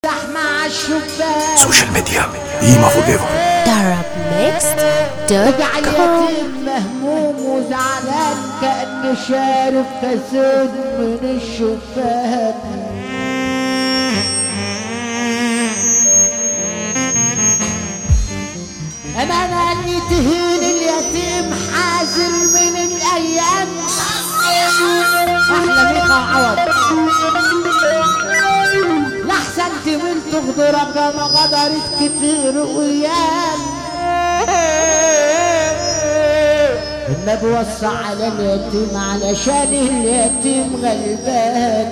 مع الشباك سوشيال ميديا قيمة فوقيهم. يتيم مهموم وزعلان كأنه شارب كاسود من الشباك. أمانة اللي تهين اليتيم حازر من الأيام. أحلى ميخا وعوض لحسن تمن تغدرك ما غدرت كتير ويام. النبي وصى على اليتيم علشان اليتيم غلبان.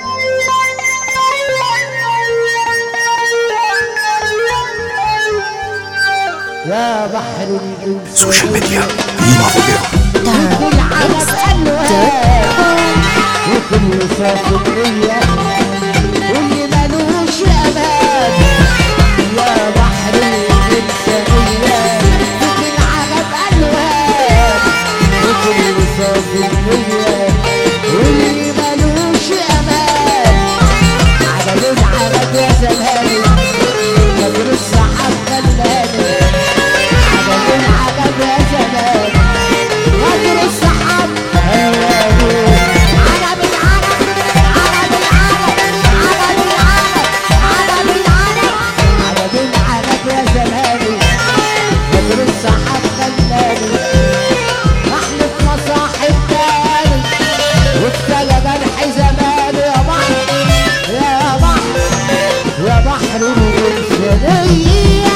يا بحر الإنسان سوشيال ميديا قيمة فوقيهم. كل عرب ألوان وكل صافي نية واللي ملوش أمان. يا بحر الإنسانية كل عرب ألوان وكل صافي نية واللي ملوش أمان. عدد العرب يا زماني قدر الصحاب خلاني. عدد العرب يا زماني قدر الصحاب خلاني. عرب العرب عرب العرب عرب العرب عرب العرب عرب العرب يا زماني قدر الصحاب خلاني. احلف مصاحب تاني وابتلى جرح زماني. يا بحر يا بحر يا بحر الإنسانية.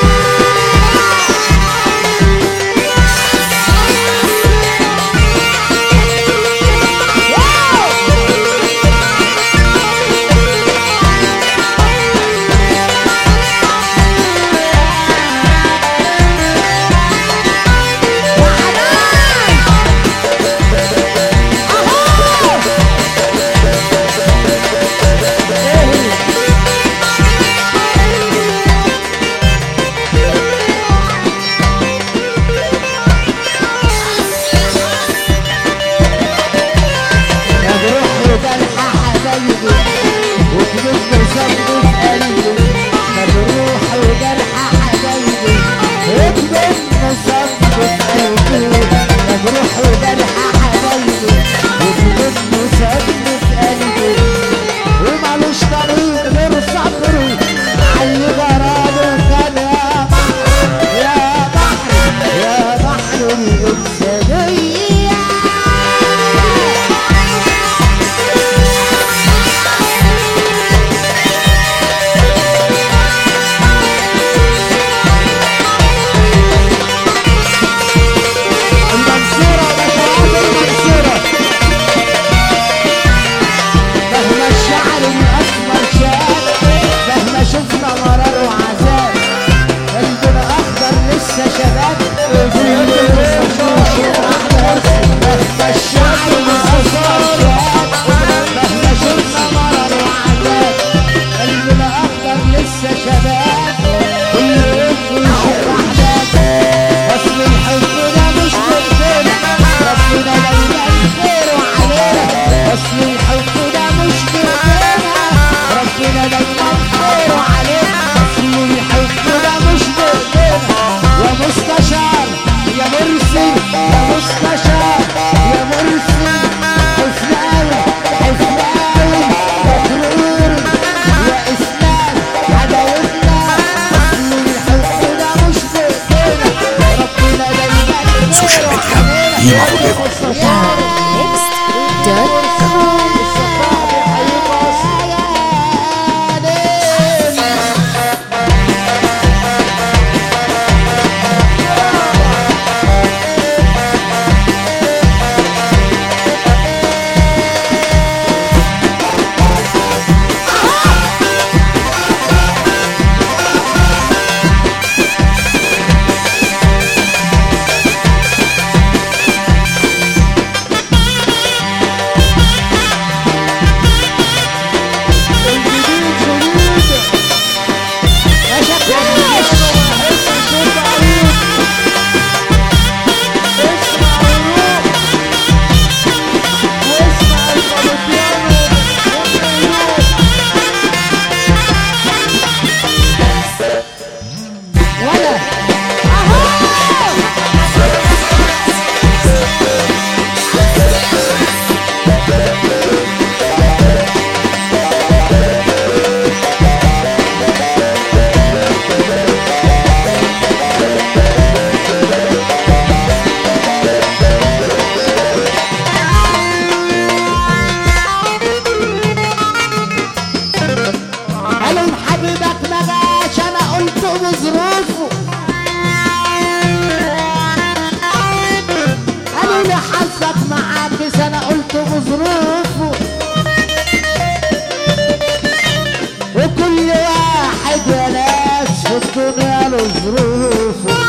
قيمة فوقيهم. ظروفه، وكل واحد يا ناس في الدنيا له ظروفه.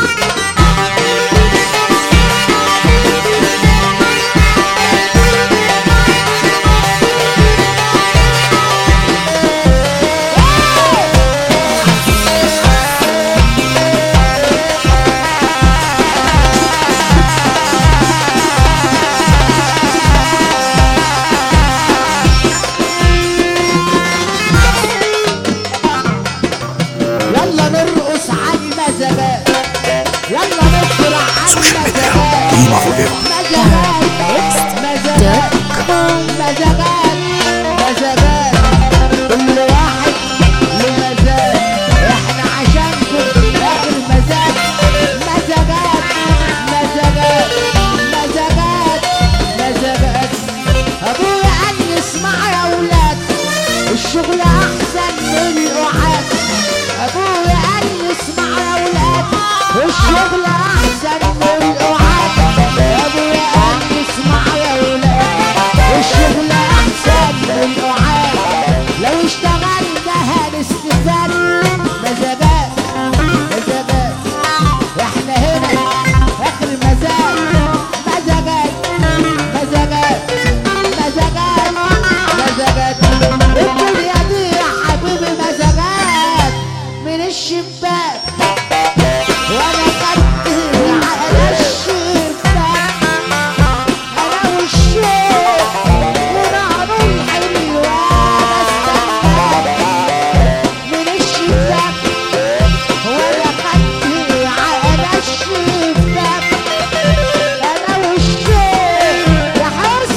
يلا نرقص على المزاجات، يلا نفرح على Social media, المزاجات. Lima Forever. مزاجات مزاجات مزاجات مزاجات، كل واحد له مزاج، احنا عشانكم اخر مزاج. مزاجات مزاجات مزاجات مزاجات. ابويا قال لي اسمع يا ولاد، الشغل احسن من القعاد. ابويا قال لي اسمع يا ولاد، الشغل احسن من القعاد. ابويا قال لي اسمع يا ولاد، الشغل احسن من القعاد. لو اشتغلنا هنستفاد. مزاجات مزاجات، احنا هنا اخر مزاج. مزاجات مزاجات مزاجات مزاجات. الدنيا دي يا حبيبي مزاجات من الشباك، وانا خدت على الشباك. انا والشوق ونار الحلوان استناك من الشباك، وانا خدت على الشباك. انا والشوق يا حس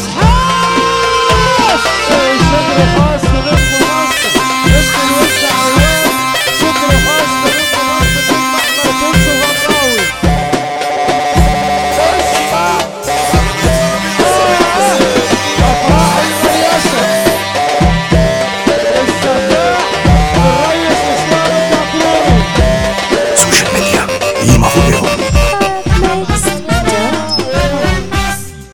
حس. صدر خاص بنت مصر، اسم الوسع عواد. صدر خاص بنت مصر، اسم احمد كنت غراوي. اسمع افراح المريسة، السفاح الريس اسماعيل الدكروري. Social media, Lima Forever.